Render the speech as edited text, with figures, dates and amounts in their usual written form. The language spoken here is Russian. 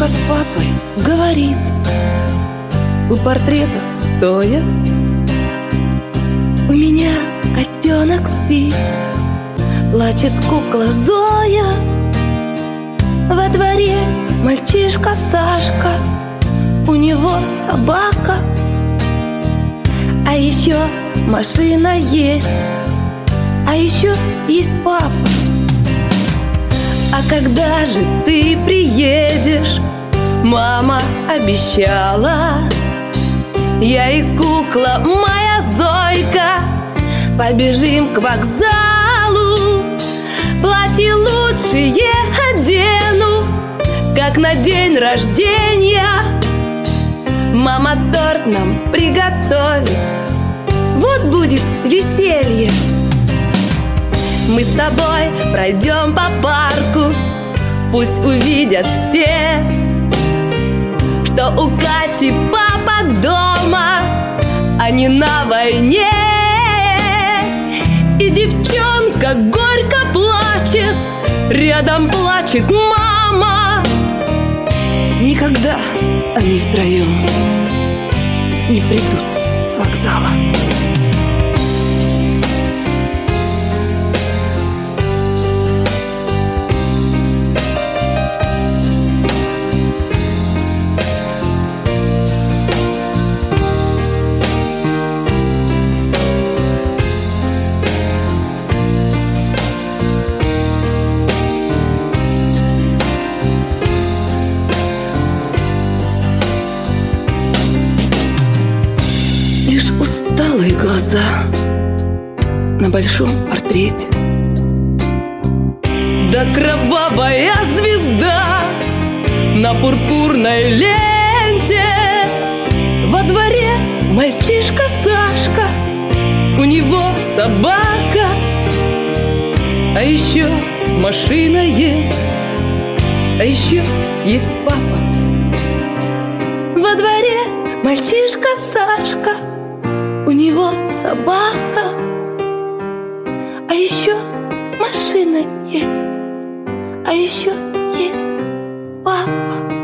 Мамочка с папой говорит, у портрета стоя: у меня котенок спит, плачет кукла Зоя. Во дворе мальчишка Сашка, у него собака, а еще машина есть, а еще есть папа. А когда же ты приедешь? Мама обещала. Я и кукла моя Зойка побежим к вокзалу, платье лучшее одену, как на день рождения. Мама торт нам приготовит, вот будет веселье. Мы с тобой пройдем по парку, пусть увидят все, что у Кати папа дома, а не на войне. И девчонка горько плачет, рядом плачет мама. Никогда они втроем не придут с вокзала. Усталые глаза на большом портрете, да кровавая звезда на пурпурной ленте. Во дворе мальчишка Сашка, у него собака, а еще машина есть, а еще есть папа. Во дворе мальчишка Сашка, у него собака, а еще машина есть, а еще есть папа.